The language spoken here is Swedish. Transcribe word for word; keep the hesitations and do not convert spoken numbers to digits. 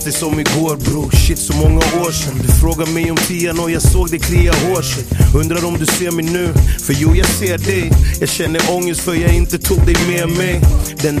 minns det som igår bro. Shit, så många år sedan. Du frågar mig om tian och jag såg det klia hårset. Undrar om du ser mig nu, för jo jag ser dig. Jag känner ångest för jag inte tog dig med mig. Den